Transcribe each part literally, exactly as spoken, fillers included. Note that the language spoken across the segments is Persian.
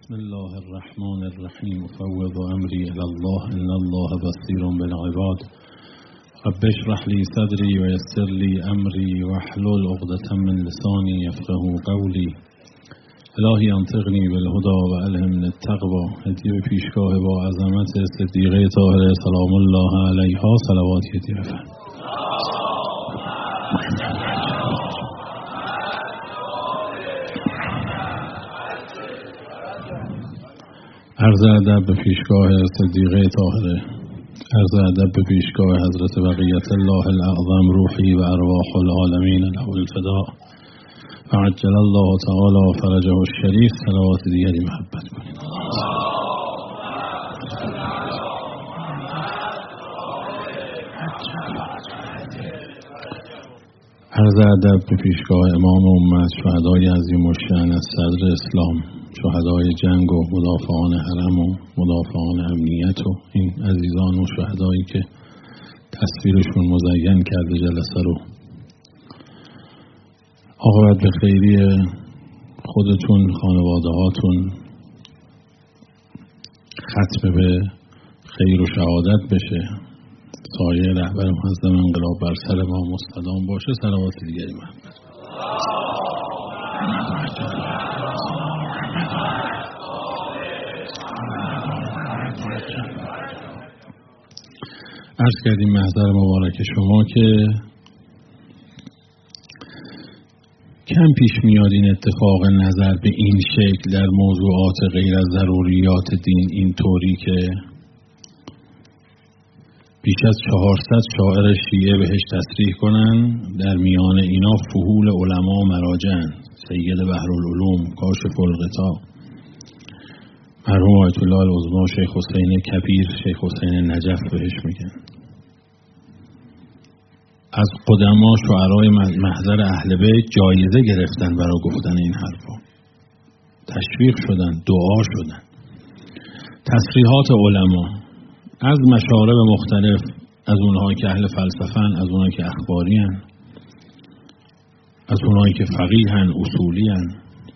بسم الله الرحمن الرحیم افوض امری الی الله ان الله بصیر بالعباد رب اشرح لی صدری و یسر لی امری واحلل عقدة من لسانی یفقهوا قولی الهی انطقنی بالهدی و الهمنی التقوی. هدیه به پیشگاه با عظمت صدیقه طاهره سلام الله علیها صلوات هدیه بفرمایید. عرض ادب به پیشگاه صدیقه طاهره، عرض ادب به پیشگاه حضرت بقیت الله الاعظم روحی و ارواح العالمین له الفداء و عجل الله تعالی فرجه الشریف. صلوات دیگری محبت کنید. عرض ادب به پیشگاه امام امت شهدای عظیم الشأن از صدر اسلام، شهدای جنگ و مدافعان حرم و مدافعان امنیت و این عزیزان و شهدایی که تصویرشون مزین کرده جلسه رو. عاقبت به خیری خودتون، خانواده هاتون ختم به خیر و شهادت بشه. سایه رهبر معظم انقلاب بر سر ما مستدام باشه. صلوات دیگری محمد. عرض کردیم محضر مبارک شما که کم پیش میاد این اتفاق نظر به این شکل در موضوعات غیر از ضروریات دین، اینطوری که بیش از چهارصد شاعر شیعه بهش تصریح کنن. در میان اینا فحول علما و مراجع، سید بحرالعلوم، کاشف الغطا، مرحوم آیت الله العظما شیخ حسین کبیر، شیخ حسین نجف بهش میگن. از قدما شعرای محضر اهل بیت جایزه گرفتن برای گفتن این حرفا، تشویق شدن، دعا شدن. تصریحات علما از مشارب مختلف، از اونهایی که اهل فلسفه‌ن، از اونهایی که اخباری‌ن، از اونهایی که فقیه‌ن، اصولی‌ن،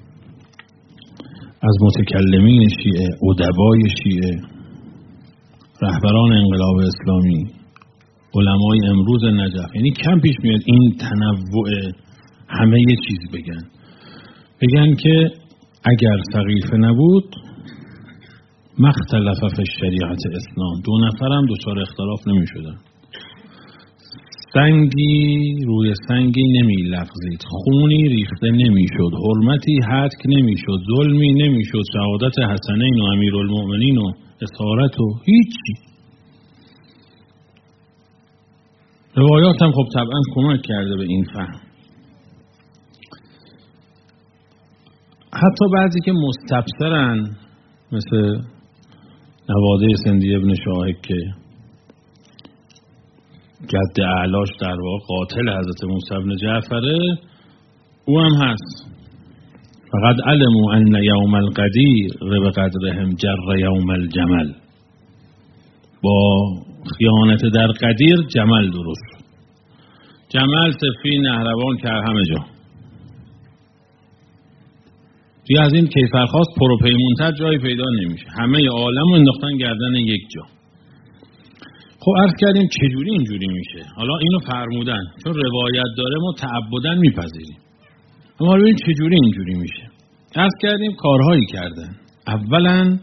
از متکلمین شیعه، ادبای شیعه، رهبران انقلاب اسلامی، علمای امروز نجف. یعنی کم پیش میاد این تنوع همه یه چیز بگن بگن که اگر سقیفه نبود مختلف فی شریعت اسلام، دو نفرم دوچار اختلاف نمی شدن. سنگی روی سنگی نمی لغزید، خونی ریخته نمی شد، حرمتی هتک نمی شد، ظلمی نمی شد، شهادت حسنین و امیرالمؤمنین و اسارت و هیچی. روایات هم خب طبعا کمک کرده به این فهم. حتی بعضی که مستبصرن مثل نواده سندی ابن شاهک که جد اعلاش در واقع قاتل حضرت موسی بن جعفره، او هم هست. فقد علموا ان یوم القدیر بقدرهم جر یوم الجمل. با خیانت در قدیر جمل درست شد. جمل سفی نهروان کرد همه جا. دیگه از این کیفرخواست پروپیمونتر جایی پیدا نمیشه. همه عالم رو انداختن گردن یک جا. خب عرض کردیم چجوری اینجوری میشه. حالا اینو فرمودن چون روایت داره ما تعبدن میپذیریم. اما ببین چجوری اینجوری میشه. عرض کردیم کارهایی کردن. اولا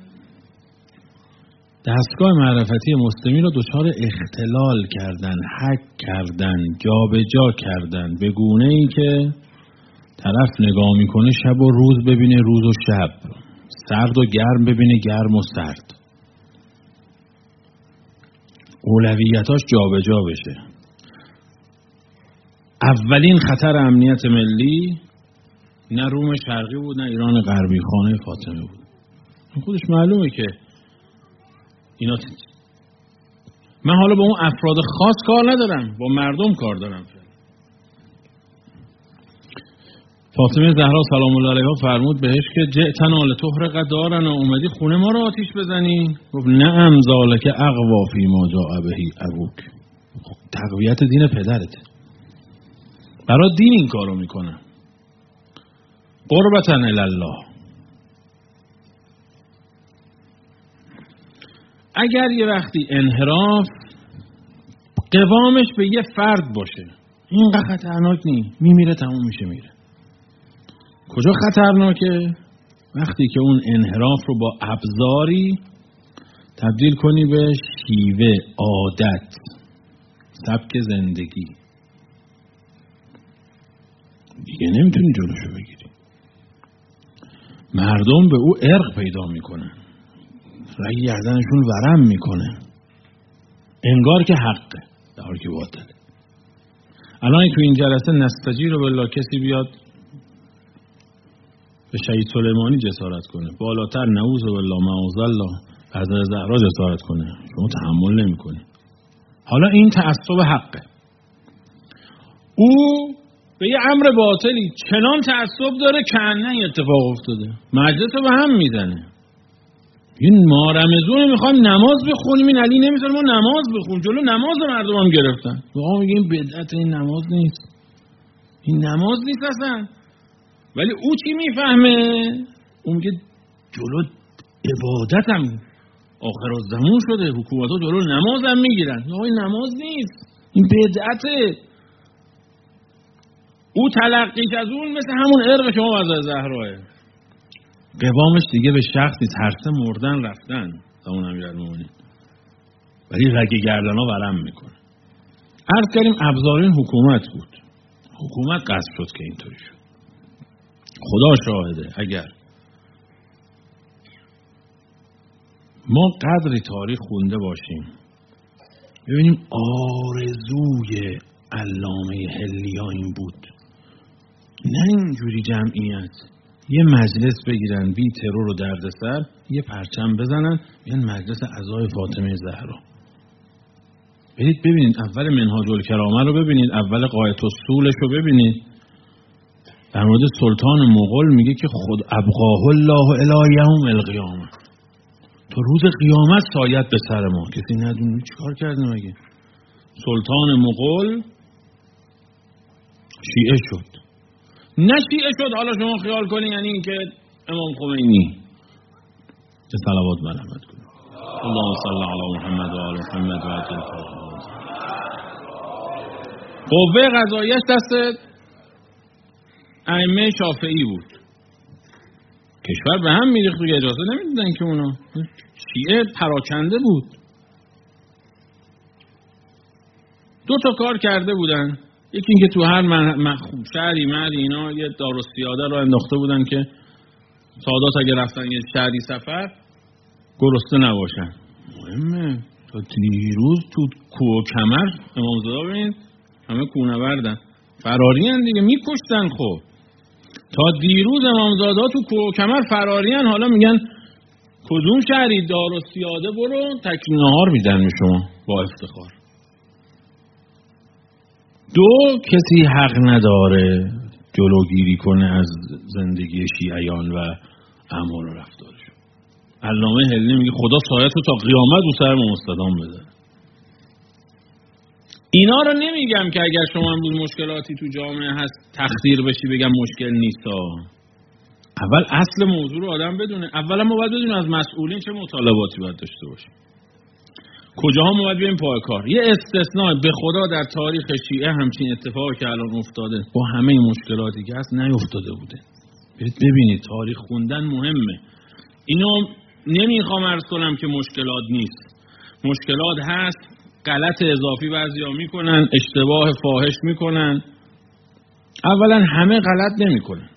دستگاه معرفتی مسلمی رو دچار اختلال کردن، هک کردن، جابجا کردن به گونه ای که طرف نگاه میکنه شب و روز ببینه روز و شب، سرد و گرم ببینه گرم و سرد، اولویتاش جابجا بشه. اولین خطر امنیت ملی نه روم شرقی بود نه ایران غربی، خانه فاطمه بود. خودش معلومه که اینا. من حالا با اون افراد خاص کار ندارم، با مردم کار دارم. فاطمه زهرا سلام الله علیها فرمود بهش که جئتنا لتحرق دارنا، اومدی خونه ما رو آتیش بزنی؟ گفت نعم ذالک اقوا فی ما جاء به ابوک. تقویت دین پدرت، برای دین این کارو میکنه. قربتن الی الله. اگر یه وقتی انحراف قوامش به یه فرد باشه اینقدر خطرناک نیست، میمیره تموم میشه میره. کجا خطرناکه؟ وقتی که اون انحراف رو با ابزاری تبدیل کنی به شیوه، عادت، سبک زندگی، دیگه نمیتونی جلوشو بگیری. مردم به او ارق پیدا میکنن، رگ گردنشون ورم میکنه، انگار که حقه در حالی که باطله. الان تو این جلسه نستجیر بالله کسی بیاد به شهید سلیمانی جسارت کنه، بالاتر نعوذ بالله معاذ الله حضرت زهرا جسارت کنه، شما تحمل نمی‌کنی. حالا این تعصب حقه. او به یه امر باطلی چنان تعصب داره که انه اتفاق افتاده، مجلس رو به هم میزنه. این ما رمضان میخوایم نماز بخونیم، این علی نمیذاره ما نماز بخونیم، جلو نماز مردم هم گرفتن. واقعا میگه این بدعت، این نماز نیست، این نماز نیست اصلا. ولی او چی میفهمه؟ اون میگه جلو عبادت هم آخر الزمان شده، حکومت ها جلو نماز هم میگیرن. این نماز نیست، این بدعته. او تلقیش از اون مثل همون ارق شما از زهراه، قوامش دیگه به شخصی ترسه مردن رفتن زمان امیرالمومنین، ولی رگ گردن ها ورم میکنه. عرض کردیم ابزارین حکومت بود، حکومت قصد شد که اینطوری شد. خدا شاهده اگر ما قدری تاریخ خونده باشیم ببینیم آرزوی علامه حلیا این بود، نه اینجوری جمعیت یه مجلس بگیرن بی ترور و دردسر، یه پرچم بزنن یه مجلس عزای فاطمه زهرا. برید ببینید اول منهاج الکرامه رو ببینید، اول قایت الصولش رو ببینید. در مورد سلطان مغول میگه که خود ابقاه الله الی یوم القیامه، تو روز قیامت سایت به سر ما. کسی ندونه چیکار کرده مگه؟ سلطان مغول شیعه شد، نه شیعه شد حالا شما خیال کنید یعنی این که امام خمینی چه صلوات بر رحمت کنید. اللهم صل علی محمد و آل محمد و عجل فرجهم. قوه قضاییش دست ائمه شافعی بود، کشور به هم میریخت و اجازه نمیدادن که اونا. شیعه پراکنده بود. دو تا کار کرده بودن، یکی اینکه تو هر مخوب شهری مهری اینا یه دارالسیاده رو انداخته بودن که سادات اگه رفتن یه شهری سفر گرسنه نباشن. مهمه تا دیروز تو کوه و کمر امامزاده ببینید همه کوهنوردن، فراری هن دیگه، میکشتن. خب تا دیروز امامزاده تو کوه و کمر فراری هن، حالا میگن کدوم شهری دارالسیاده برو تکلیف نهار میدن به شما با افتخار. دو، کسی حق نداره جلوگیری کنه از زندگی شیعیان و اعمال و رفتارشون. علامه حلنی میگه خدا سایت رو تا قیامت رو سر ما مستدام بده. اینا رو نمیگم که اگر شما امروز مشکلاتی تو جامعه هست تخدیر بشی بگم مشکل نیست ها. اول اصل موضوع رو آدم بدونه. اولا ما باید بدونیم از مسئولین چه مطالباتی باید داشته باشیم، کجاها ما باید بیایم پای کار. یه استثناء به خدا در تاریخ شیعه همچین اتفاقی که الان افتاده با همه مشکلاتی که هست نیفتاده بوده. برید ببینید، تاریخ خوندن مهمه. اینو نمیخوام عرض کنم که مشکلات نیست، مشکلات هست، غلط اضافی بعضیا میکنن، اشتباه فاحش میکنن. اولا همه غلط نمیکنن،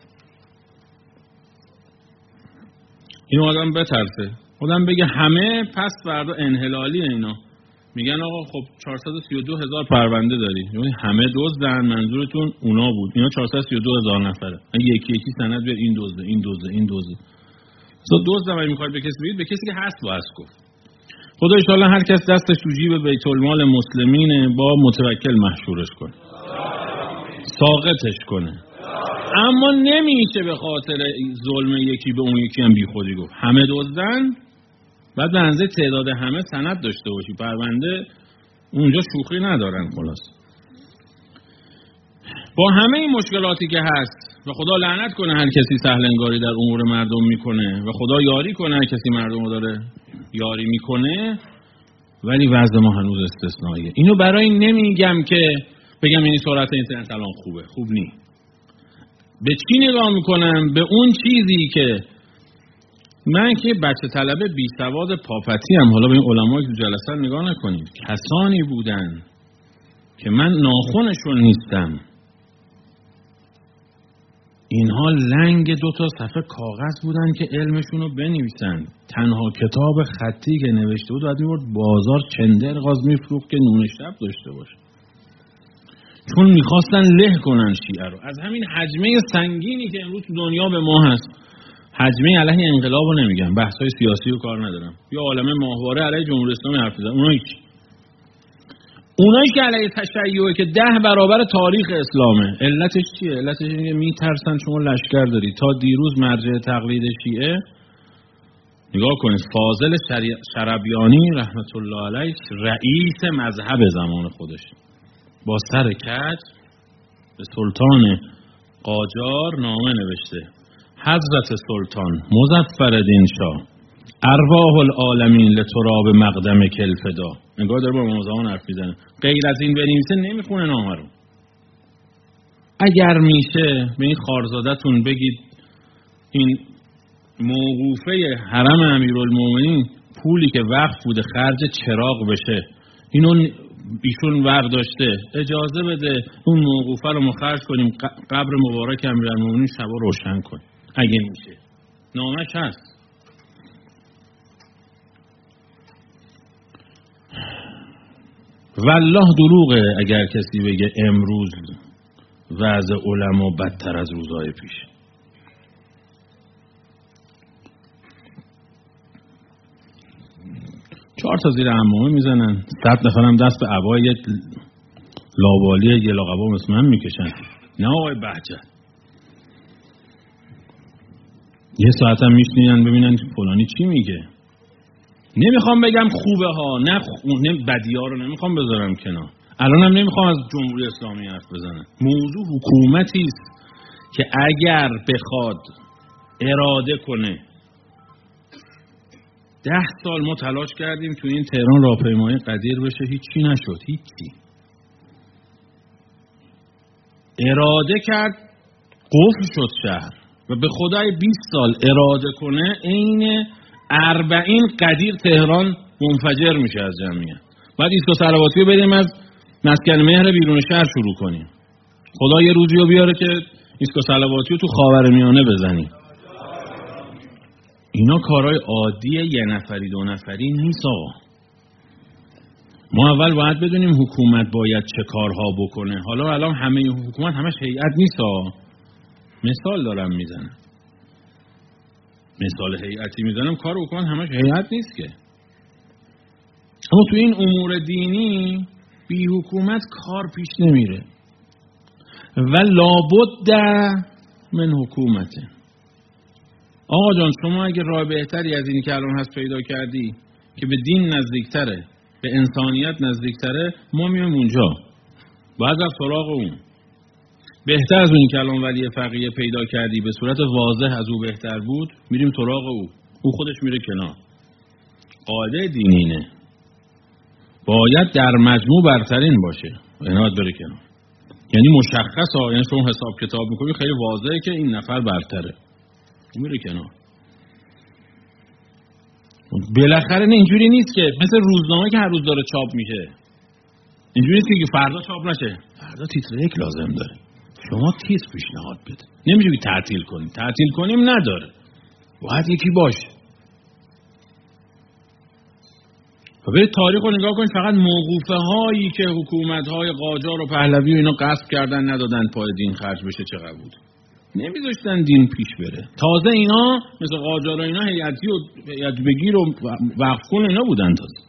اینو آدم بترسه، آدم بگه همه پس فردا انحلالی اینا. میگن آقا خب چهارصد و سی و دو هزار پرونده داری، یعنی همه دزدن، منظورتون اونا بود. اینا چهارصد و سی و دو هزار نفره، یکی یکی سند بیار این دزده این دزده این دزده. تو دزد هم میخواد به کسی بگید، به کسی که هست باید گفت. خدا ان شاءالله هر کس دستش تو جیب بیت المال مسلمینه با متوکل محشورش کنه، ساقطش کنه. اما نمیشه به خاطر ظلم یکی به اون یکی هم بی خودی گفت. همه دزدن، بعد به اندازه تعداد همه سند داشته باشی، پرونده اونجا شوخی ندارن. خلاص با همه این مشکلاتی که هست و خدا لعنت کنه هر کسی سهل انگاری در امور مردم میکنه و خدا یاری کنه هر کسی مردم رو داره یاری میکنه، ولی وضع ما هنوز استثنائیه. اینو برای نمیگم که بگم این سرعت اینترنت الان خوبه، خوب نی. به چی نگاه میکنم؟ به اون چیزی که من که بچه طلبه بی سواد پاپتی هم، حالا به این علمایی که جلسه نگاه نکنید، کسانی بودن که من ناخونشون نیستم، اینها لنگ دو تا صفحه کاغذ بودن که علمشون رو بنویسن. تنها کتاب خطی که نوشته بود باید میبرد بازار چندر غاز میفروخت که نون شب داشته باشه، چون میخواستن له کنن شیعه رو. از همین حجمه سنگینی که امروز تو دنیا به ما هست، حجمه علیه انقلاب رو نمیگم، بحثای سیاسی رو کار ندارم، یا عالمه ماهواره علیه جمهوری اسلامی حرف بزنن، اونایی که اونایی که علیه تشیعه که ده برابر تاریخ اسلامه. علتش چیه؟ علتش اینه که میترسن شما لشکر داری. تا دیروز مرجع تقلید شیعه، نگاه کنید، فاضل شربیانی رحمت الله علیه رئیس مذهب زمان خودش با سر کج به سلطان قاجار نامه نوشته: حضرت سلطان مظفرالدین شاه، ارواح العالمین لتراب مقدم کلفدا. نگاه داره با امام زمان حرف میزنه. غیر از این بنویسه نمیخونه نامه رو. اگر میشه به این خارزادتون بگید این موقوفه حرم امیرالمومنین پولی که وقف بوده خرج چراغ بشه، اینو ایشون برداشته، اجازه بده اون موقوفه رو ما خرج کنیم، قبر مبارک امیرالمومنین شبا روشن کنیم. اگه میشه نامش هست. والله دروغه اگر کسی بگه امروز وضع علما بدتر از روزهای پیش. چهار تا زیر عمامه میزنن، صد نفرم دست به عبای لاوالی گلاقبا مثل من میکشن. نه آقای بهجت، یه ساعت هم میشنین ببینن فلانی چی میگه. نمیخوام بگم خوبه ها، نه نه بدی ها رو نمیخوام بذارم کنار. الان هم نمیخوام از جمهوری اسلامی حرف بزنم. موضوع حکومتی است که اگر بخواد اراده کنه، ده سال ما تلاش کردیم تو این تهران راهپیمایی قدیر بشه، هیچی نشد، هیچی. اراده کرد قفل شد شهر و به خدای بیست سال اراده کنه عین اربعین قدیر تهران منفجر میشه از جمعیت. بعد ایستگاه صلواتی رو بریم از مسکن مهر بیرون شهر شروع کنیم. خدا یه روزی رو بیاره که ایستگاه صلواتی رو تو خاورمیانه بزنیم. اینا کارهای عادیه، یه نفری دو نفری نیست آقا. ما اول باید بدونیم حکومت باید چه کارها بکنه. حالا الان همه حکومت همش هیئت نیست آقا. مثال دارم میزنم، مثال هیئتی میزنم. کار حکومت همش هیئت نیست که. اما تو این امور دینی بی حکومت کار پیش نمیره و لابد من حکومته. آقا جان شما اگه راه بهتری از اینی که الان هست پیدا کردی که به دین نزدیکتره، به انسانیت نزدیکتره، ما میام اونجا، باید رفت سراغ اون. بهتر از اونی که الان ولی فقیه پیدا کردی به صورت واضح از او بهتر بود، میریم سراغ او، او خودش میره کنار. قاعده دینینه باید در مجموع برترین باشه، اینات بره کنار. یعنی مشخص ها، یعنی شما حساب کتاب میکنی خیلی واضحه که این نفر برتره، میره کنار. بالاخره اینجوری نیست که مثل روزنامه که هر روز داره چاپ میشه، اینجوری نیست که فردا چاپ نشه. فردا تیتر یک لازم داره، شما تیتر پیشنهاد بده. نمیشه که تعطیل کنیم، تعطیل کنیم نداره، باید یکی باشه. و برید تاریخ رو نگاه کنید، فقط موقوفه هایی که حکومت های قاجار و پهلوی و اینا غصب کردن ندادن پای دین خرج بشه چقدر بود. نمیذاشتن دین پیش بره. تازه اینا مثل قاجار و اینا هیئتی و هیئت بگیر و وقف کن اینا بودن. تازه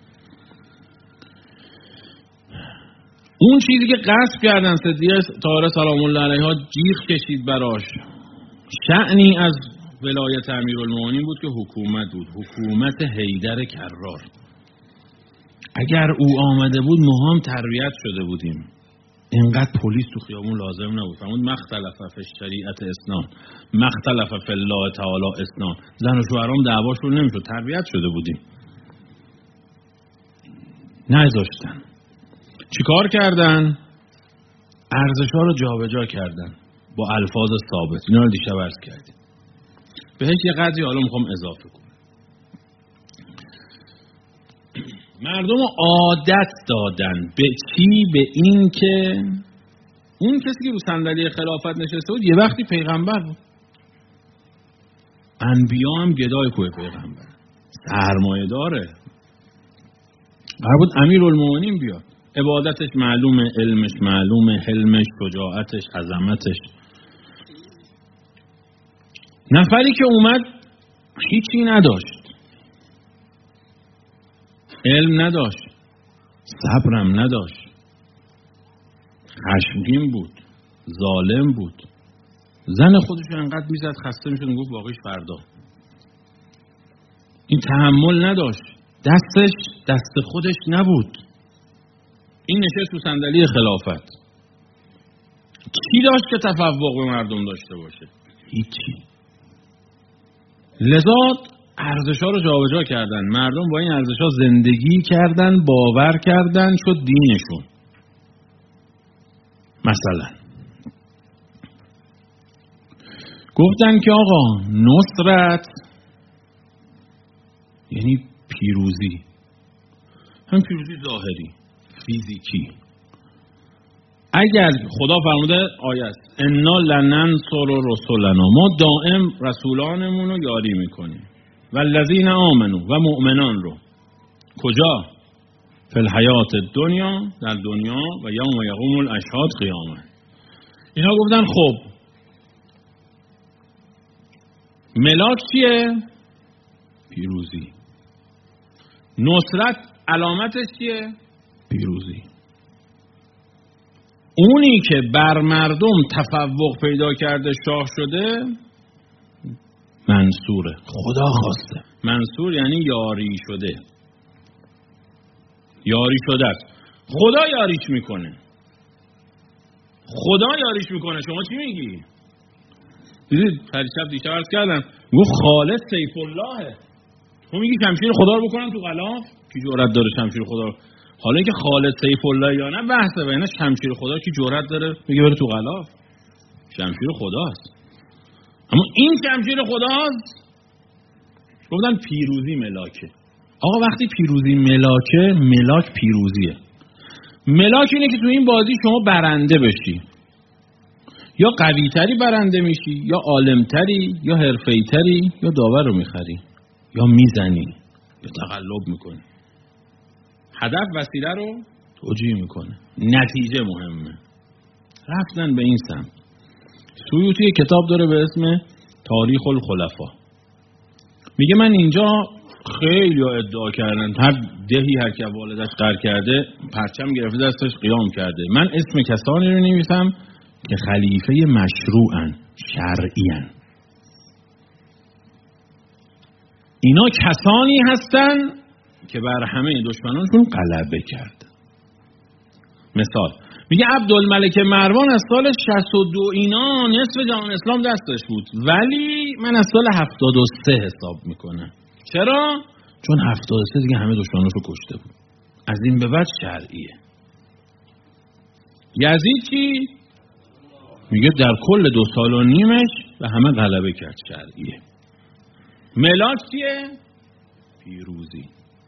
اون چیزی که غصب کردن صدیقه طاهره سلام الله علیها جیغ کشید براش، شأنی از ولایت امیرالمومنین بود که حکومت بود، حکومت حیدر کرار. اگر او آمده بود ما هم تربیت شده بودیم، اینقدر پلیس تو خیابون لازم نبود. فرمود مختلف فی شریعت اسلام مختلف فی الله تعالی اسلام. زن و شوهرام دعواشون نمیشد، تربیت شده بودیم. نذاشتن. چیکار کردن؟ ارزش‌ها رو جابجا کردن با الفاظ ثابت. اینا رو دیشب عرض کردیم. بهش یه قضیه حالا میخوام اضافه کنم. مردم عادت دادن به چی؟ به این که اون کسی که رو صندلی خلافت نشسته بود یه وقتی پیغمبر بود. انبیا هم گدای کوه پیغمبر، سرمایه داره، قرار بود امیرالمومنین بیاد. عبادتش معلومه، علمش معلومه، حلمش، شجاعتش، عظمتش. نفری که اومد هیچی نداشت، علم نداشت، صبرم نداشت، خشمگین بود، ظالم بود، زن خودش انقدر میزد خسته میشد، گفت باقیش فردا. این تحمل نداشت، دستش دست خودش نبود. این نشست تو صندلی خلافت. چی داشت که تفوق به مردم داشته باشه؟ هیچی. لذا ارزش‌ها رو جابجا کردن. مردم با این ارزش‌ها زندگی کردن، باور کردن، شد دینشون. مثلا گفتن که آقا نصرت یعنی پیروزی، هم پیروزی ظاهری فیزیکی. اگر خدا فرموده آیت انا لننصر رسولنا، ما دائم رسولانمون رو یاری میکنیم، والذین آمنوا و مؤمنان رو. کجا؟ فی الحیات الدنیا، در دنیا، و یوم یقوم الاشهاد قیامت. اینا گفتن خب ملاک چیه؟ پیروزی. نصرت علامتش چیه؟ پیروزی. اونی که بر مردم تفوق پیدا کرده شاه شده منصوره، خدا خواسته. منصور یعنی یاری شده، یاری شده است. خدا یاریش میکنه، خدا یاریش میکنه. شما چی میگی؟ دیدید پریشب دیشب عرض کردم، گفت خالد سیف اللهه. تو میگی شمشیر خدا رو بکنن تو غلاف؟ کی جرأت داره شمشیر خدا رو؟ حالا اینکه خالد سیف الله یا نه بحثه، و اینا شمشیر خدا کی جرأت داره میگه بره تو غلاف؟ شمشیر خداست. اما این شمشیر خداست. گفتن پیروزی ملاکه. آقا وقتی پیروزی ملاکه، ملاک پیروزیه. ملاک اینه که تو این بازی شما برنده بشی، یا قوی‌تری برنده میشی، یا عالم‌تری، یا حرفه‌ای‌تری، یا داور رو میخری، یا میزنی، یا تقلب میکنی. هدف وسیله رو توجیه میکنه، نتیجه مهمه. رفتن به این سمت. سیوطی کتاب داره به اسم تاریخ الخلفا. میگه من اینجا خیلی ادعا کردن هر دهی هر که والدش قر کرده پرچم گرفته دستش قیام کرده. من اسم کسانی رو نویسم که خلیفه مشروعن، شرعیان. اینا کسانی هستن که بر همه دشمنانشون غلبه کرد. مثال میگه عبدالملک مروان از سال شصت و دو اینا نصف جهان اسلام دستش بود، ولی من از سال هفتاد و سه حساب میکنم. چرا؟ چون هفتاد و سه دیگه همه دشمنانشو کشته بود. از این به بعد شرعیه. یزید چی؟ میگه در کل دو سال و نیمش و همه غلبه کرد، شرعیه. ملاک چیه؟ پیروزی.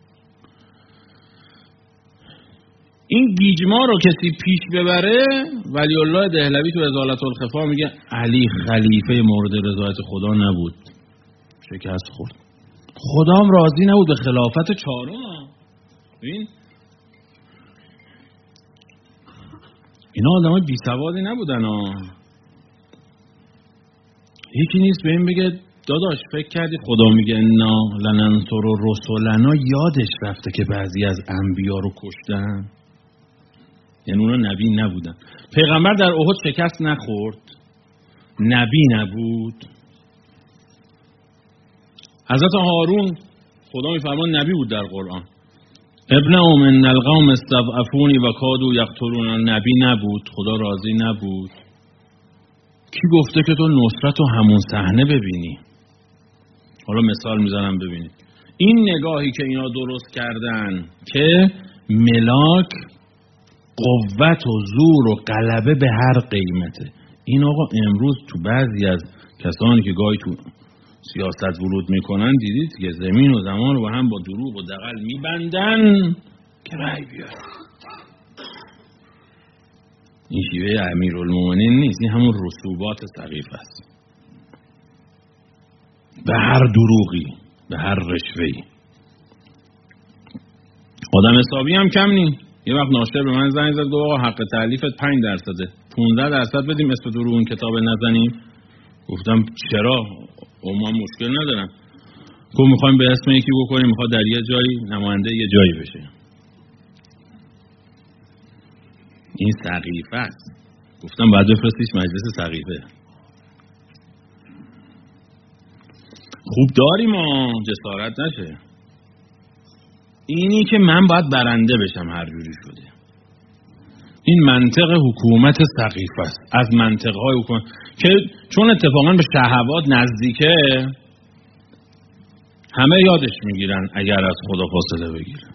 این گیجما رو کسی پیش ببره، ولی الله دهلوی تو ازالت الخفا میگه علی خلیفه مورد رضایت خدا نبود، شکست خورد. خدا هم راضی نبود به خلافت چهارم. ببین اینا آدمای بی سوادی نبودن ها. یکی نیست به این بگه داداش فکر کردی خدا میگه انا لننصر رسولنا، یادش رفته که بعضی از انبیا رو کشتن؟ یعنی اونا نبی نبودن. پیغمبر در احد شکست نخورد، نبی نبود. حضرت هارون خدا میفرمان نبی بود در قرآن. ابن ام ان القوم استضعفونی و کادوا یقتلون، نبی نبود، خدا راضی نبود. کی گفته که تو نصرت رو همون صحنه ببینی؟ حالا مثال میزنم ببینید. این نگاهی که اینا درست کردن که ملاک قوت و زور و غلبه به هر قیمته. این آقا امروز تو بعضی از کسانی که گاهی تو سیاست ورود میکنن دیدید که زمین و زمان رو هم با دروغ و دغل میبندن که رأی بیاره. این شیوه امیرالمومنین نیست، این همون رسوبات سقیفه است. به هر دروغی، به هر رشوه‌ای. آدم حسابی هم کم نی. یه وقت ناشر به من زنگ زد گفت آقا حق تألیفت پنج درصده، پانزده درصد بدیم اسم تو رو اون کتاب نزنیم. گفتم چرا؟ او ما مشکل ندارم. گفت میخوایم به اسم یکی بکنیم، میخواد در یه جایی نماینده یه جایی بشه. این سقیفه است. گفتم بعد بفرستیش مجلس سقیفه. خوب داریم ما جسارت نشه. اینی که من باید برنده بشم هر جوری شده. این منطق حکومت سقیفه است. از منطقهای حکومت که چون اتفاقا به شهوات نزدیکه همه یادش میگیرن اگر از خدا فاصله بگیرن.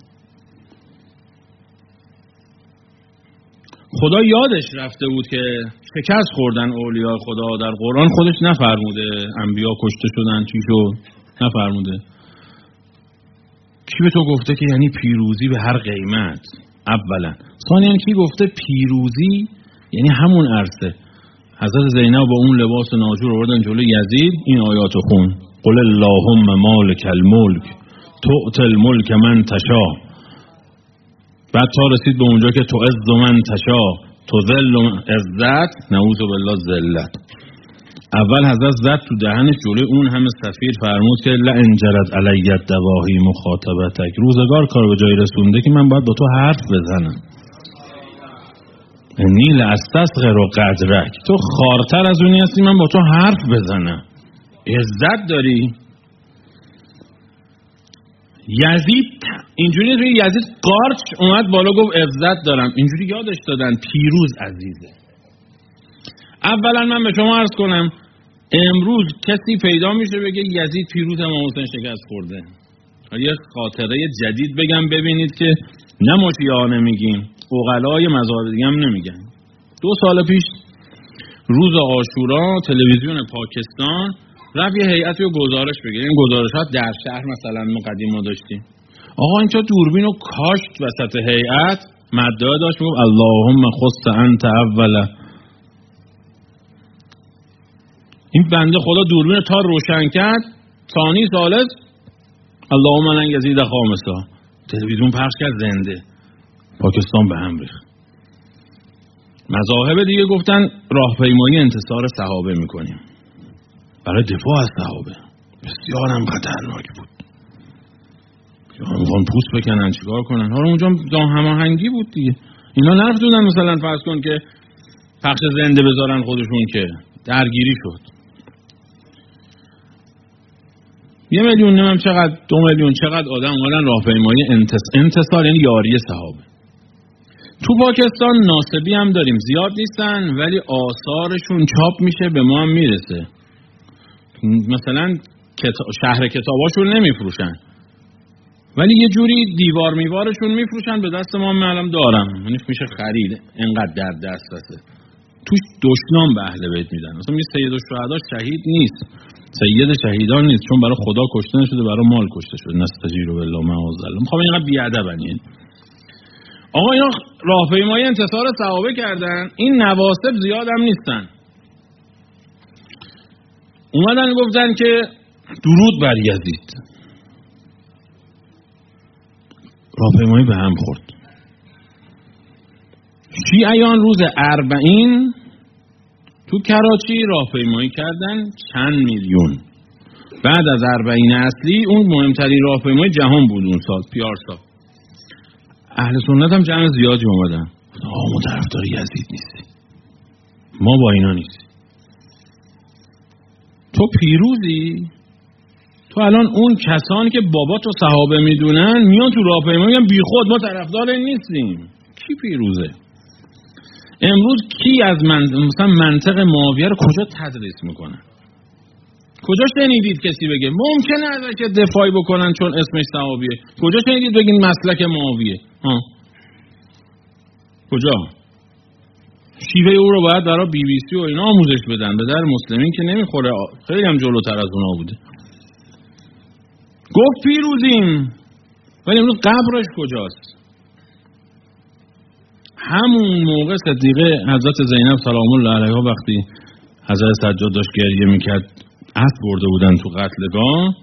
خدا یادش رفته بود که شکست خوردن اولیاء خدا. در قرآن خودش نفرموده انبیا کشته شدن چی شد؟ نفرموده. کی به تو گفته که یعنی پیروزی به هر قیمت؟ اولا. ثانیاً کی گفته پیروزی یعنی همون عرصه؟ حضرت زینب با اون لباس ناجور آوردن جلوی یزید، این آیاتو خون: قل اللهم مالک الملک تؤتی الملک من تشاء. بعد تا رسید به اونجا که تو عز من تشاء تو ذل عزت نعوذ بالله ذلت. اول حضرت زد تو دهنش جلوی اون همه سفیر، فرمود که لئن جرت علی الدواهی مخاطبتک. روزگار کار به جای رسونده که من باید با تو حرف بزنم. انی لاستسغر قدرک. تو خارتر از اونی هستی من با تو حرف بزنم. عزت داری. یزید اینجوری توی یزید قارچ اومد بالا گفت عزت دارم. اینجوری یادش دادن پیروز عزیزه. اولا من به شما عرض کنم امروز کسی پیدا میشه بگه یزید پیروز امام حسین شکست خورده. یه خاطره جدید بگم ببینید که نه مشیعانه میگیم، عقلای مذاهب دیگه هم نمیگن. دو سال پیش روز عاشورا تلویزیون پاکستان رفت یه هیئتی رو گزارش بگیره. این گزارشات در شهر مثلا ما قدیم ما داشتیم. آقا اینجا دوربین رو کاشت وسط هیئت، مدعا داشت میگفت اللهم خص انت اوله. این بنده خدا دوربین تا روشن کرد، ثانی ثالث اللهم لن یزید خامسا. تلویزیون پخش کرد زنده. پاکستان به هم ریخت. مذاهب دیگه گفتن راهپیمایی انتصار صحابه میکنیم برای دفاع از صحابه. بسیار هم خطرناک بود. یا میخوان پوست بکنن چیکار کنن. حالا اونجا هماهنگی بود دیگه. اینا نرفتونن مثلا فرض کن که پخش زنده بذارن خودشون، که درگیری شد. یه میلیون نمیم چقدر، دو میلیون چقدر آدم اومدن راهپیمایی انتص... انتصار یعنی یاری صحابه. تو پاکستان ناصبی هم داریم، زیاد نیستن ولی آثارشون چاپ میشه به ما هم میرسه. مثلا کتا... شهر کتاباشون نمیفروشن ولی یه جوری دیوار میوارشون میفروشن، به دست ما هم دارم، یعنی میشه خرید، انقدر در دسترسه. توش دشنام به اهل بیت میدن. مثلا میگه سید الشهدا شهید نیست، سید شهیدان نیست، چون برای خدا کشته نشده، برای مال کشته شده. نستجیر بالله معاذ. میخوام اینقدر بیادبن. این آقا اینا راهپیمایی انتصار صحابه کردن. این نواسب زیاد هم نیستن. اومدن گفتن که درود بر یزید. راهپیمایی به هم خورد. شیعیان روز اربعین تو کراچی راهپیمایی کردن چند میلیون. بعد از اربعین اصلی اون مهمترین راهپیمایی جهان بود اون سال، پیارسا. اهل سنت هم جمع زیادی اومدن. آقا ما طرفدار یزید نیستیم، ما با اینا نیستیم. تو پیروزی؟ تو الان اون کسانی که بابا تو صحابه میدونن میان تو راهپیمایی میگن بی خود ما طرفدار این نیستیم. کی پیروزه؟ امروز کی از من مثلا منطق معاویه رو کجا تدریس میکنن؟ کجا شنیدید کسی بگه ممکنه ازش دفاعی بکنن چون اسمش صحابیه؟ کجا شنیدید بگین مسلک معاویه؟ ها کجا؟ شیوه او رو باید برای بی بی سی و اینا آموزش بدن، به در مسلمین که نمیخوره، خیلی هم جلوتر از اونا بوده. گفت پیروزیم، ولی امروز قبرش کجاست؟ همون موقع صدیقه حضرت زینب سلام الله علیها وقتی حضرت سجاد داشت گریه میکرد، اسب برده بودن تو قتلگاه.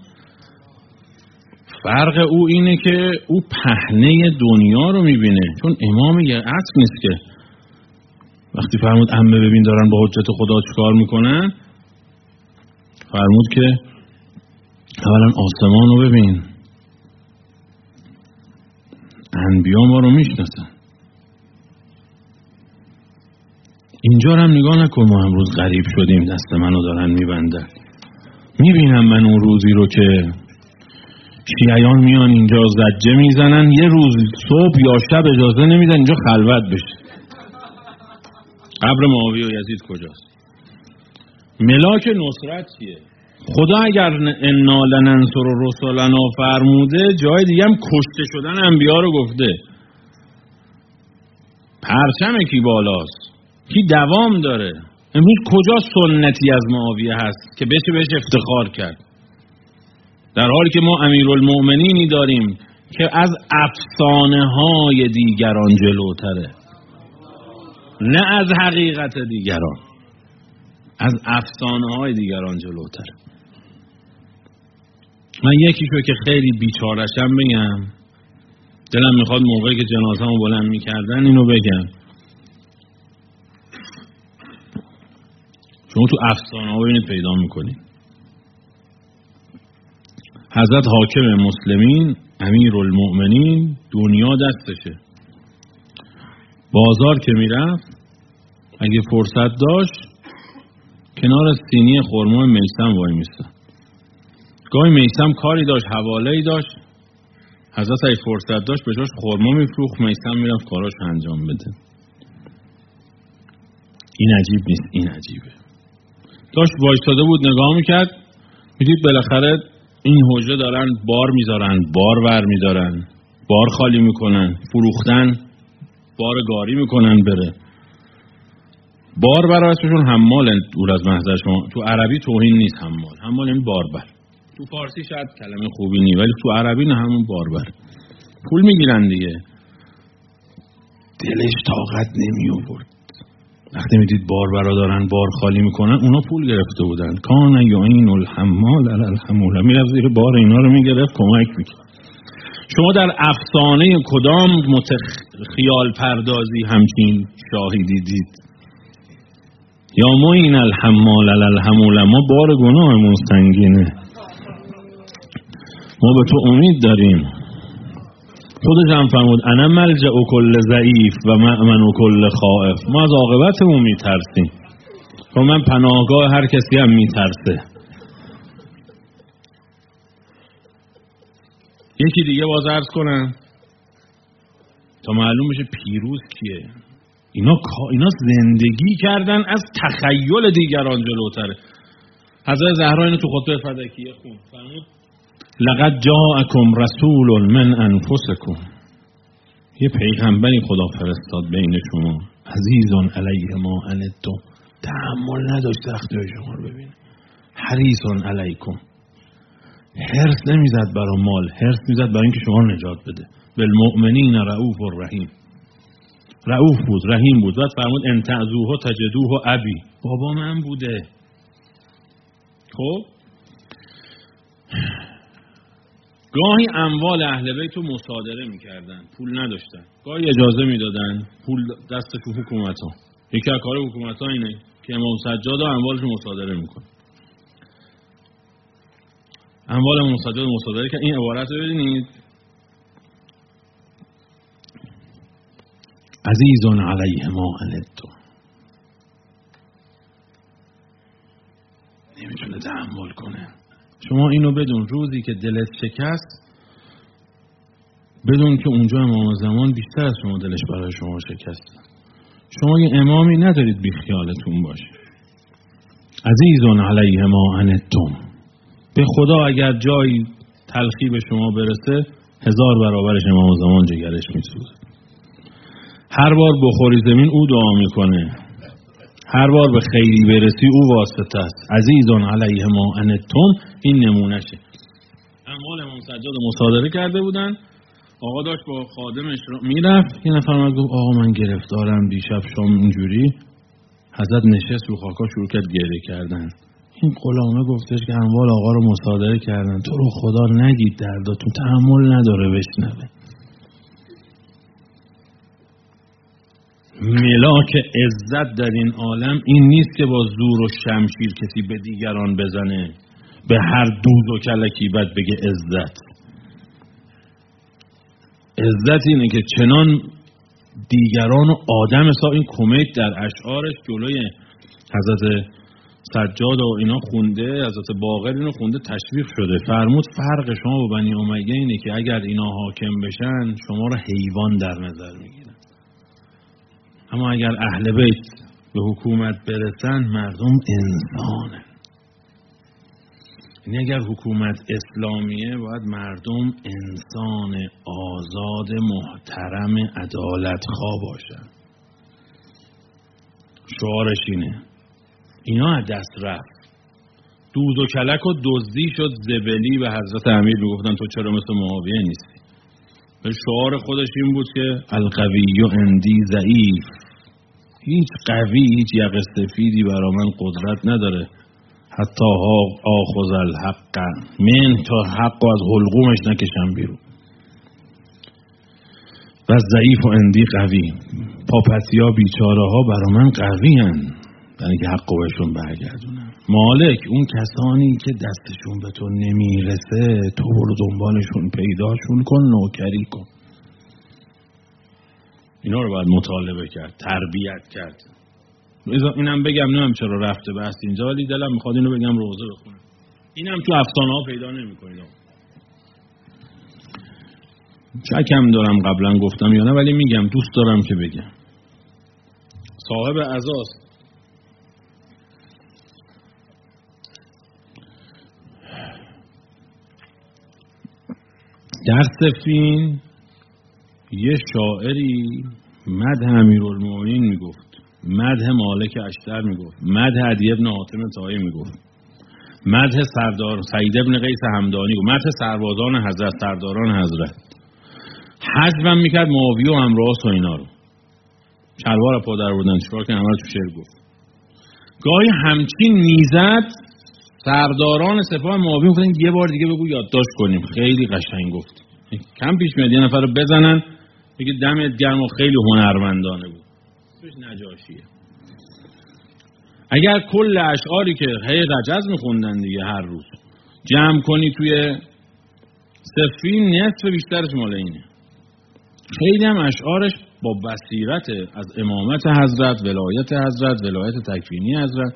فرق او اینه که او پهنه دنیا رو میبینه، چون امام یه اسب نیست که. وقتی فرمود عمه ببین دارن با حجت خدا چیکار میکنن، فرمود که اولا آسمان رو ببین، انبیا ما رو میشناسن. اینجا هم نگاه نکن ما امروز غریب شدیم دست منو دارن میبندن. میبینم من اون روزی رو که شیعیان میان اینجا زجه میزنن، یه روز صبح یا شب اجازه نمیدن اینجا خلوت بشه. قبر معاویه و یزید کجاست؟ ملاک نصرت چیه؟ خدا اگر انا لننصر رسلنا فرموده، جای دیگه هم کشته شدن انبیا رو گفته. پرچم کی بالاست، کی دوام داره. امروز کجا سنتی از معاویه هست که بشه بهش افتخار کرد، در حالی که ما امیرالمؤمنینی داریم که از افسانه های دیگران جلوتره، نه از حقیقت دیگران، از افسانه های دیگران جلوتره. من یکیشو که خیلی بیچارشم بگم، دلم میخواد موقعی که جنازه‌مو بلند میکردن اینو بگم. شما تو افسانه ها اینو پیدا میکنید. حضرت حاکم مسلمین امیرالمؤمنین دنیا دستشه، بازار که میرفت اگه فرصت داشت کنار سینی خرما میثم وای میسته. گاهی میثم کاری داشت، حواله‌ای داشت، حضرت اگه فرصت داشت به جاش خرما میفروخت، میثم میرفت کاراش انجام بده. این عجیب نیست؟ این عجیبه. داشت وایستاده بود نگاه میکرد، میدید بالاخره این حجره دارن بار میذارن، بار ور میدارن، بار خالی میکنن، فروختن، بار گاری میکنن بره. بار بر اسمشون حمال، دور از محضر شما. تو عربی توهین نیست حمال، حمال یعنی باربر. تو فارسی شاید کلمه خوبی نی، ولی تو عربی نه، همون باربر. پول میگیرن دیگه. دلش طاقت نمی آورد. وقتی میدید باربرا دارن بار خالی میکنن، اونا پول گرفته بودن. کان یعین الحمال علی الحموله، میرفت زیر بار اینا رو میگرفت کمک میکرد. شما در افسانه کدام متخیال پردازی همچین شاهدی دید؟ یا معین الحمال علی الحموله، ما بار گناهمون سنگینه، ما به تو امید داریم. خودش هم فرمود انا ملجأ کل ضعیف و مأمن کل خائف، ما از عاقبتمون میترسیم، و من پناهگاه هر کسی هم میترسه. یکی دیگه باز عرض کنم تا معلوم بشه پیروز کیه. اینا اینا زندگی کردن از تخیل دیگران جلوتره. حضرت زهرا اینو تو خطبه فدکیه خوند، فرمود لقد جاءکم رسول من انفسکم، یه پیغمبری خدا فرستاد بین شما، عزیزون علیه ما عنتم، تحمل نداشت سختی شما رو ببینه، حریصون علیکم، حرص نمیزد برای مال، حرص میزد برای اینکه شما نجات بده. بالمؤمنین رؤوف الرحیم، رؤوف بود، رحیم بود. بعد فرمود ان تعذوه تجدوه ابی، بابا من بوده. خب گاهی اموال اهل بیت رو مصادره میکردن، پول نداشتن، گاهی اجازه میدادن، پول دست تو حکومت ها. یکی از کار حکومت ها اینه که امام سجاد ها اموالش رو مصادره میکنه. اموال امام سجاد مصادره که این عبارت رو ببینید، عزیزون علیه ما عنتم، نمیتونه تحمل کنه. شما اینو بدون، روزی که دلت شکست بدون که اونجا امام زمان بیشتر از شما دلش برای شما شکست. شما یه امامی ندارید بی خیالتون باشه. عزیزون علیه ما عنتم، به خدا اگر جایی تلخی به شما برسه هزار برابرش امام زمان جگرش میسوزه. هر بار بخوری زمین او دعا میکنه، هر بار به خیری برسی او واسطه است. عزیزان علیه ما انتم، این نمونشه. اموال امام سجاد مصادره کرده بودن، آقا داشت با خادمش میرفت، یه نفر اومد گفت آقا من گرفتارم، دیشب شام اینجوری. حضرت نشست رو خاکا شروع کرد گریه کردن. این غلامه گفتش که اموال آقا رو مصادره کردن، تو رو خدا نگید درداتون، تحمل نداره بشنوه. ملاک عزت در این عالم این نیست که با زور و شمشیر کسی به دیگران بزنه، به هر دوز و کلکی بد بگه عزت. عزت اینه که چنان دیگران و آدم سا. این کمیت در اشعارش جلوی حضرت سجاد و اینا خونده، حضرت باقر اینو خونده، تشویق شده. فرمود فرق شما با بنی امیه اینه که اگر اینا حاکم بشن شما رو حیوان در نظر میگیرن، اما اگر اهل بیت به حکومت برسن مردم انسانه. یعنی اگر حکومت اسلامیه باید مردم انسان آزاد محترم عدالت خواه باشن. شعارش اینه. اینا از دست رفت. دوز و کلک و دزدی شد زبلی. به حضرت امیر میگفتن تو چرا مثل معاویه نیستی؟ به شعار خودش این بود که القوی و اندی ضعیف، هیچ قوی، هیچ یقه سفیدی برا من قدرت نداره حتی ها آخذ الحق من، تا حق و از حلقومش نکشم بیرون. و ضعیف و اندی قوی، پاپتیا بیچاره ها برا من قوی هن، یعنی که حق بهشون برگردونم. مالک، اون کسانی که دستشون به تو نمیرسه تو برو دنبالشون پیداشون کن، نوکری کن. اینا رو باید مطالبه کرد، تربیت کرد. اینم بگم نمیم چرا رفته بحث اینجا، ولی دلم میخواد اینو بگم روزه بخونم. اینم تو افسانه ها پیدا نمی‌کنید. شکم دارم قبلا گفتم یا نه، ولی میگم دوست دارم که بگم. صاحب عزاست. در صفین یه شاعری مدح امیرالمومنین میگفت، مدح مالک اشتر میگفت، مدح عدی ابن حاتم طایی میگفت، مدح سردار سعید ابن قیس همدانی گفت، مدح سربازان حضرت، سرداران حضرت. حذفم میکرد معاویه و امراس و اینا رو. شلوار پا در بردن چیکار کنن؟ همه تو شعر گفت. گاهی همچین میزد سرداران سپاه معاویه گفتن یه بار دیگه بگو یادداشت کنیم، خیلی قشنگ گفت. کم پیش میاد یه نفر رو بزنن بگه دمت گرم و خیلی هنرمندانه بود. توش نجاشیه. اگر کل اشعاری که هی رجز میخوندن دیگه هر روز جمع کنی توی صفین، نصف بیشترش مال اینه. خیلی هم اشعارش با بصیرت از امامت حضرت، ولایت حضرت، ولایت تکوینی حضرت،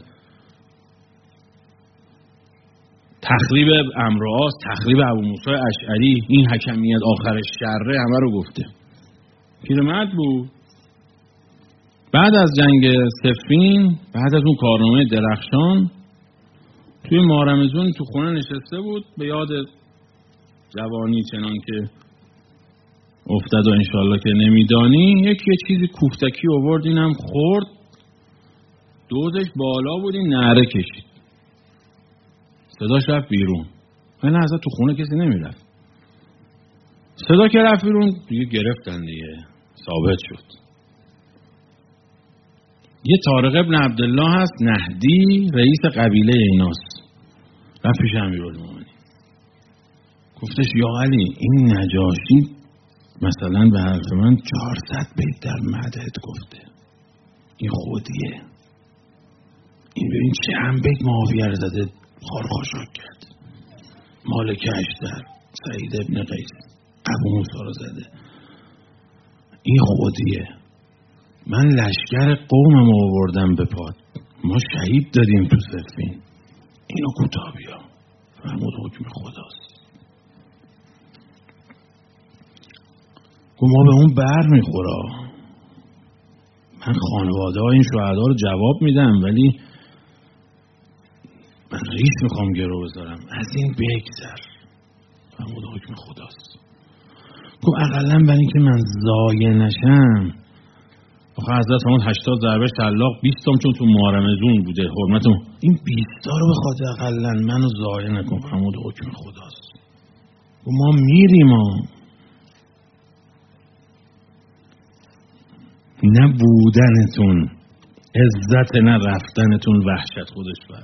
تخریب امراض، تخریب ابو موسی اشعری، این حکمیت آخرش شره، همه رو گفته. پیرمرد بود. بعد از جنگ صفین، بعد از اون کارنامه درخشان، توی مارمزون تو خونه نشسته بود، به یاد جوانی چنان که افتاد و انشالله که نمیدانی، یکی یه چیزی کوفتکی آورد، اینم خورد، دوزش بالا بود، این نعره کشید، صداش رفت بیرون. من اصلا تو خونه کسی نمیرفت، صدا که رفت بیرون دیگه گرفتن دیگه، ثابت شد. یه طارق ابن عبدالله هست نهدی، رئیس قبیله ایناست، رفت پیش امیرالمومنین گفتش یا علی، این نجاشی مثلا به حرف من چهارصد بیت در مدحت گفته، این خودیه، این ببین چه هم بیت معاویه رو زده خارخاشاک کرد، مالک اشتر، سعید ابن قیس، ابو موسی رو زده، این خودیه. من لشکر قومم آوردم به پاد، ما شهید دادیم تو صفین، اینو کوتاه بیا. فرمود حکم خداست. گفت ما به اون بر میخورا، من خانواده ها این شهدا رو جواب میدم، ولی من ریش میخوام گرو بذارم، از این بگذر. فرمود حکم خداست. گفت اقلا برای اینکه من ضایع نشم آخه حضرت فرمود هشتاد ضربه شلاق بیست تام چون تو محرم زون بوده حرمت ما. این بیست تا رو به خاطر اقلا منو ضایع نکن، فرمود حکم خداست. ما میریم ها، نه بودنتون عزت، نه رفتنتون وحشت خودش بر.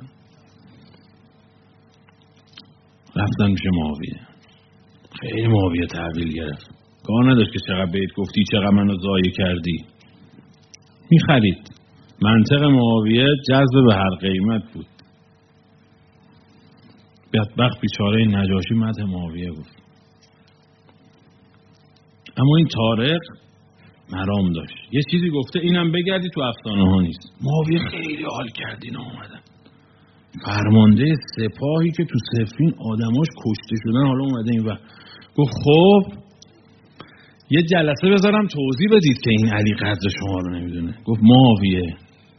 رفتن میشه معاویه. خیلی معاویه تحویل گرفت، کار نداشت که چقدر بیت گفتی چقدر منو ضایع کردی، میخرید. منطق معاویه جذب به هر قیمت بود. بدبخت بیچاره نجاشی مدح معاویه گفت، اما این طارق مرام داشت یه چیزی گفته اینم بگردی تو افسانه ها نیست. معاویه خیلی حال کرد اینا اومدن، فرمانده سپاهی که تو صفین آدماش کشته شدن حالا اومده این وقت. گفت خب یه جلسه بذارم توضیح بدید که این علی قدر شما رو نمیدونه. گفت معاویه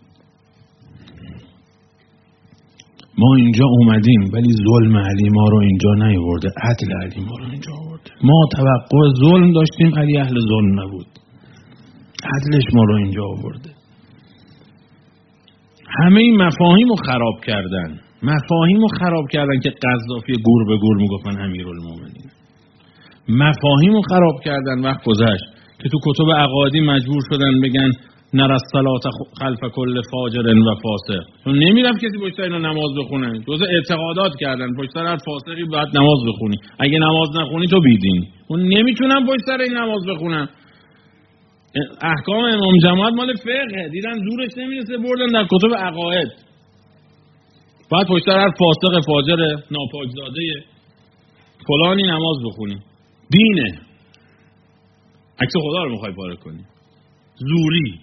ما اینجا اومدیم ولی ظلم علی ما رو اینجا نیاورده، عدل علی ما رو اینجا آورده. ما توقع ظلم داشتیم، علی اهل ظلم نبود، عدلش ما رو اینجا آورده. همه این مفاهیم رو خراب کردن، مفاهیم رو خراب کردن که قذافی گور به گور میگفتن امیرالمومنین. مفاهیم رو خراب کردن. وقت گذشت که تو کتب عقادی مجبور شدن بگن نر الصلاة خلف کل فاجر و فاسق. چون نمیرفت کسی پشت سر اینا نماز بخونه، جزء اعتقادات کردن پشت سر هر فاسقی باید نماز بخونی، اگه نماز نخونی تو بیدینی. اون نمیتونن پشت سر این نماز بخونن. احکام امام جماعت مال فقه، دیدن زورش نمیرسه بردن در کتب عقاید. باید پشت سر هر فاسق فاجر ناپاکزاده فلانی نماز بخونی. دینه، عکس خدا رو میخوای پاره کنی، زوری.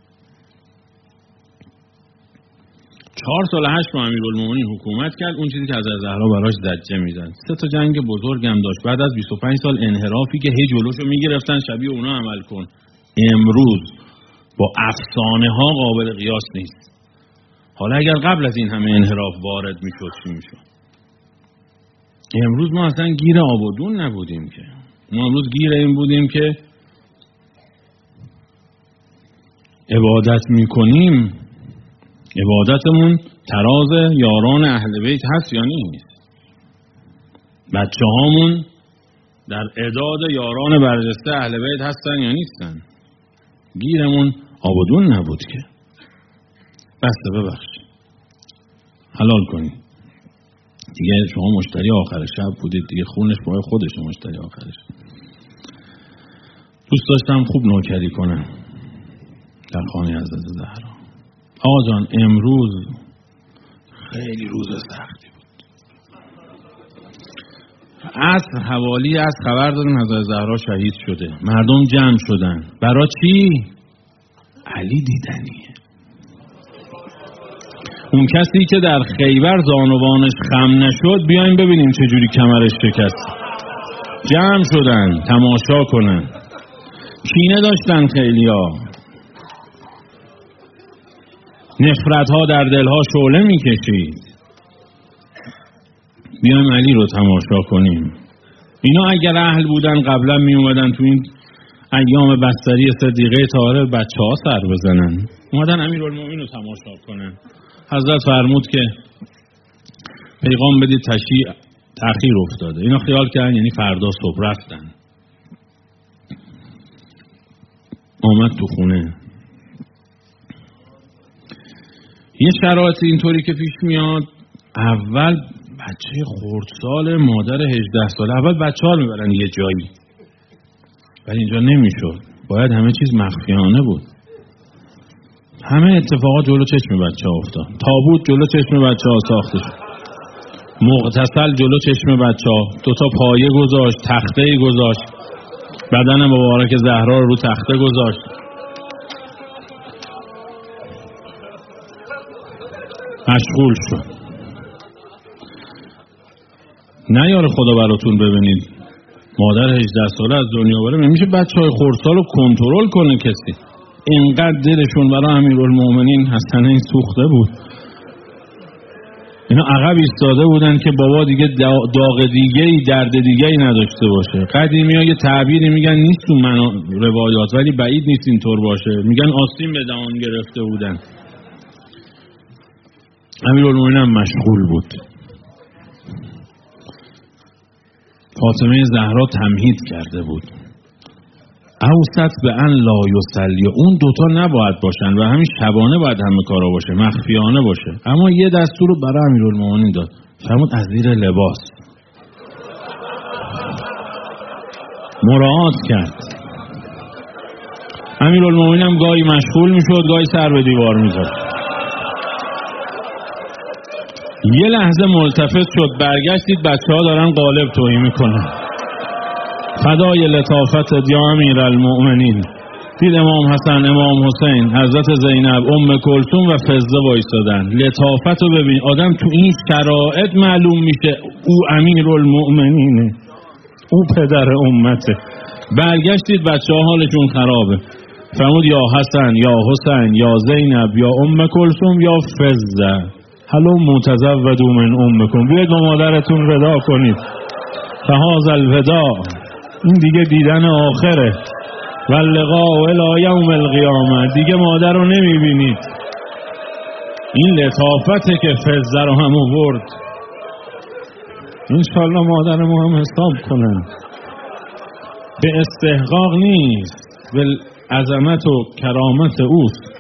چهار سال هشت ماه امیرالمومنین حکومت کرد. اون چیزی که حضرت زهرا براش زجه میزد، سه تا جنگ بزرگم داشت. بعد از بیست و پنج سال انحرافی که هی جلوشو میگرفتن شبیه اونا عمل کن. امروز با افسانه ها قابل قیاس نیست. حالا اگر قبل از این همه انحراف وارد میشد چی میشد؟ امروز ما اصلا گیر آب و دون نبودیم که، ما امروز گیر این بودیم که عبادت میکنیم، عبادتمون تراز یاران اهل بیت هست یا نیست؟ بچه هامون در اعداد یاران برجسته اهل بیت هستن یا نیستن؟ گیرمون آب و دون نبود که. بسته ببخشید، حلال کنید دیگه. شما مشتری آخر شب بودید دیگه، خونش پای خودش مشتری آخرش. دوست داشتم خوب نوکری کنم در خانه حضرت زهرا. آقا جان امروز خیلی روز سختی بود. عصر حوالی از خبر دادن حضرت زهرا شهید شده، مردم جمع شدن. برای چی؟ علی دیدنیه. اون کسی که در خیبر زانوانش خم نشد بیاین ببینیم چه جوری کمرش شکست. جمع شدن تماشا کنن. کینه داشتن خیلیا، نفرت ها در دلها شعله میکشید. بیایم علی رو تماشا کنیم. اینا اگر اهل بودن قبلا می اومدن تو این ایام بستری صدیقه طاهره بچه ها سر بزنن، اومدن امیرالمومنین رو تماشا کنن. حضرت فرمود که پیغام بدید تشییع تأخیر افتاده. اینا خیال کردن یعنی فردا صبح رفتن. آمد تو خونه. یه شرایط اینطوری که پیش میاد، اول بچه خردسال مادر هجده ساله، اول بچه ها میبرن یه جایی، ولی اینجا نمیشد، باید همه چیز مخفیانه بود. همه اتفاقات جلو چشم بچه ها افتاد. تابوت جلو چشم بچه ها ساخته شد، مغتسل جلو چشم بچه ها، دوتا پایه گذاشت، تخته گذاشت، بدن مبارک زهرا رو تخته گذاشت. مشغول شد. نه یار خدا براتون ببینید مادر هجده ساله از دنیا بره، نمیشه بچه های خردسال رو کنترل کنه کسی. اینقدر دلشون برای امیرالمومنین حسنین سوخته بود، اینا عقب ایستاده بودن که بابا دیگه داغ دیگه ای درد دیگه ای نداشته باشه. قدیمی ها یه تعبیری میگن نیست تو من روایات، ولی بعید نیست اینطور باشه، میگن آستین به دهان گرفته بودن. امیرالمومنین هم مشغول بود. فاطمه زهرا تمهید کرده بود اوسط به ان لا یصلی، اون دوتا نباید باشن و همین شبانه باید همه کارا باشه، مخفیانه باشه. اما یه دستور رو برای امیرالمومنین داد، فرمود از زیر لباس. مراعات کرد. امیرالمومنین هم گاهی مشغول میشد، گاهی سر به دیوار میزد. یه لحظه ملتفت شد، برگشتید بچه ها دارن قالب تویی میکنن. فدای لطافت یا امیرالمؤمنین، دید امام حسن، امام حسین، حضرت زینب، ام کلثوم و فضه وایسادن. لطافت رو ببین، آدم تو این شرایط معلوم میشه او امیرالمؤمنینه، او پدر امته. برگشتید بچه ها حالشون خرابه. فرمود یا حسن یا حسین یا زینب یا ام کلثوم یا فضه، هلو متزودوا من امکم، بیاید با مادرتون ودا کنید. فهذا الوداع، این دیگه دیدن آخره. واللقاء الی یوم القیامه، دیگه مادر رو نمیبینید. این لطافته که فضه رو هم آورد. انشالله مادر ما هم حساب کنن. به استحقاق نیست، به عظمت و کرامت اوست.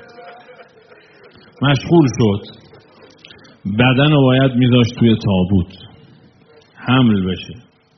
مشغول شد. بدن رو باید میذاشت توی تابوت حمل بشه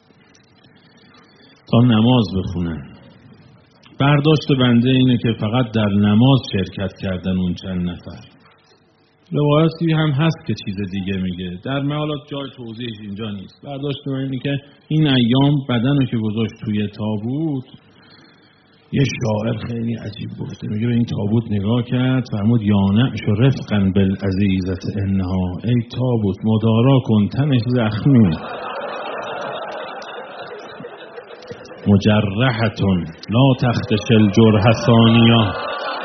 تا نماز بخونن. برداشت بنده اینه که فقط در نماز شرکت کردن اون چند نفر. روایاتی هم هست که چیز دیگه میگه، در مقالات جای توضیحش اینجا نیست. برداشت من اینه که این ایام بدن رو که گذاشت توی تابوت، یه شاعر خیلی عجیب گفته، میگه به این تابوت نگاه کرد، فرمود یانعش و رفقا بالعزیزت انها، ای تابوت مدارا کن تنش زخمی، مجرحتون لا تختشل جرح ثانیه.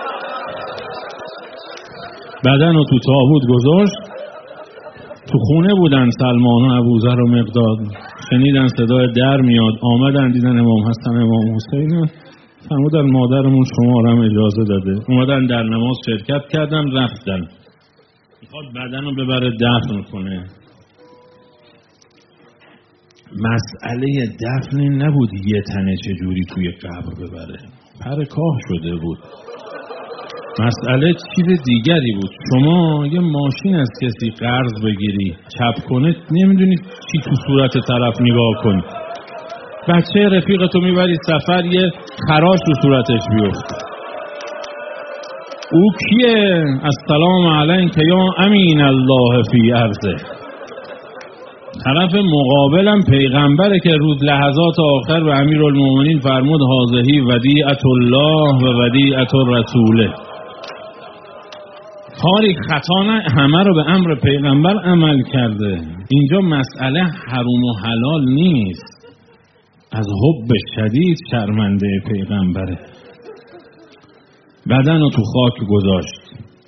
بدن رو تو تابوت گذاشت. تو خونه بودن سلمان و ابوذر و مقداد، شنیدن صدای در میاد، آمدن دیدن امام حسن امام حسین، فرمودن مادرمون شما رو هم اجازه داده. اومدن در نماز شرکت کردن، رفتن. میخواد بدن رو ببره دفن کنه. مسئله دفن نبود یه تنه چجوری توی قبر ببره، پر کاه شده بود. مسئله چیز دیگری بود. شما یه ماشین از کسی قرض بگیری، چپ کنه، نمیدونی چی تو صورت طرف نگاه کنی. بچه رفیقتو میبری سفر، یه خراش تو صورتش بیفت. او کیه؟ السلام علیک یا امین الله فی ارضه. طرف مقابلم پیغمبره که روز لحظات آخر به امیرالمومنین فرمود هذهی ودیعة الله و ودیعة الرسوله. کاری خطا نه، همه رو به امر پیغمبر عمل کرده. اینجا مسئله حرام و حلال نیست، از حب شدید شرمنده پیغمبره. بدن رو تو خاک گذاشت،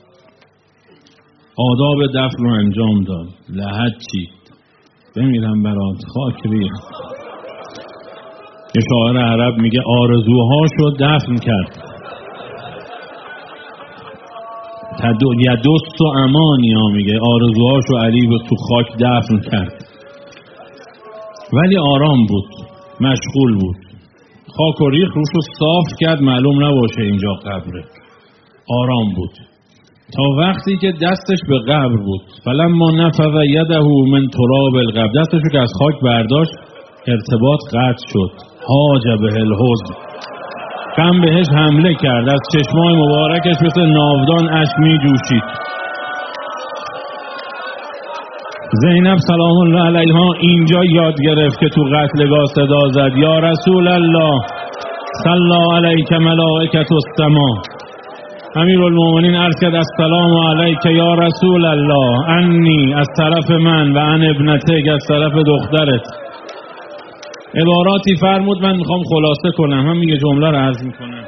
آداب دفن رو انجام داد، لحد چید، بمیرم برات، خاک ریخت. یه شاعر عرب میگه آرزوهاشو دفن کرد، یدست و امانی ها، میگه آرزوهاشو علی رو تو خاک دفن کرد، ولی آرام بود، مشغول بود. خاک و ریخ روشو صاف کرد، معلوم نباشه اینجا قبره. آرام بود تا وقتی که دستش به قبر بود. فلما نفذ یده من تراب القبر، دستشو که از خاک برداشت ارتباط قطع شد. حاج به الحزن، غم بهش حمله کرد، از چشمای مبارکش مثل ناودان اشک می جوشید. زینب سلام الله علیها اینجا یاد گرفت که تو قتلگاه صدا زد یا رسول الله صلی علیک ملائکة السما. امیرالمومنین عرض کرد السلام علیک یا رسول الله، انی از طرف من و ان ابنتک از طرف دخترت. عباراتی فرمود، من میخوام خلاصه کنم، هم یه جمله رو عرض میکنم.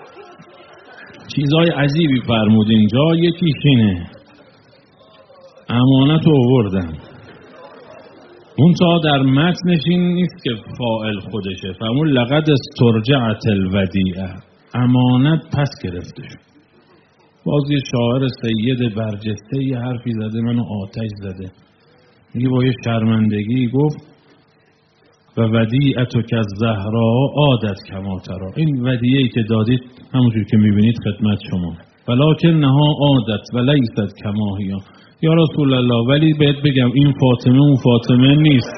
چیزای عجیبی فرمود اینجا. یکیش اینه امانت رو آوردن. اون تا در متنش این نیست که فاعل خودشه، فرمون لقد استرجعت الودیعه، امانت پس گرفته شد. باز یه شاعر سید برجسته یه حرفی زده منو آتش زده، میگه با یه شرمندگی گفت و ودیعتو که زهرا عادت کما ترا، این ودیعه‌ای که دادید همونجور که میبینید خدمت شما، ولکن نها عادت و لیست کما هی. یا رسول الله ولی بهت بگم این فاطمه اون فاطمه نیست.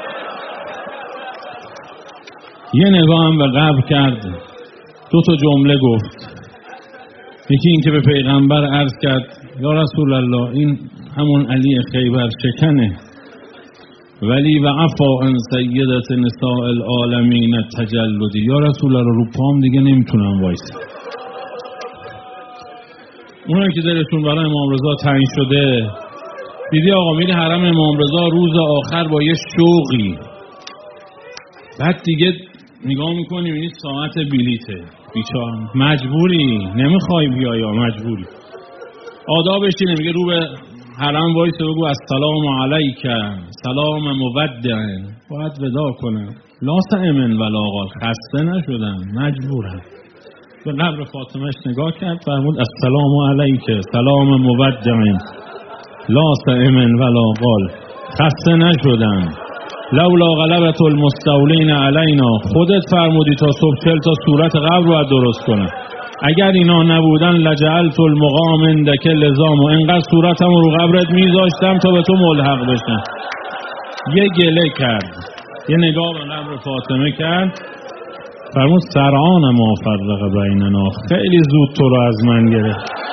یه نگاه هم به قبر کرد، دو تا جمله گفت. یکی این که به پیغمبر عرض کرد یا رسول الله این همون علی خیبر شکنه، ولی و عفا ان سیدت نساء العالمین تجلدی، یا رسول الله رو پام دیگه نمیتونم وایسم. اونایی که دلشون برای امام رضا تنگ شده، دیدی آقا میری حرم امام رضا روز آخر با یه شوقی، بعد دیگه نگاه میکنی میبینی ساعت بلیته، بیچاره مجبوری، نمیخوای بیای یا مجبوری. آدابش اینه، میگه رو به حرم وایس بگو السلام علیک سلام مودع، باید ودا کنه. لا سئمن ولا قال، خسته نشدن مجبورن. به قبر فاطمهش نگاه کرد فرمود السلام علیک سلام مودع لا سئمن ولا قال، خسته نشدن. لولا غلبت المستولین علینا، خودت فرمودی تا صبح چل تا صورت قبر باید درست کنه، اگر اینا نبودن لجعلت المقام عندک لزام، و اینقدر صورتم رو قبرت میذاشتم تا به تو ملحق بشن. یه گله کرد، یه نگاه به قبر فاطمه کرد، فرمود سرعان ما فرق بیننا، خیلی زود تو رو از من گرفت.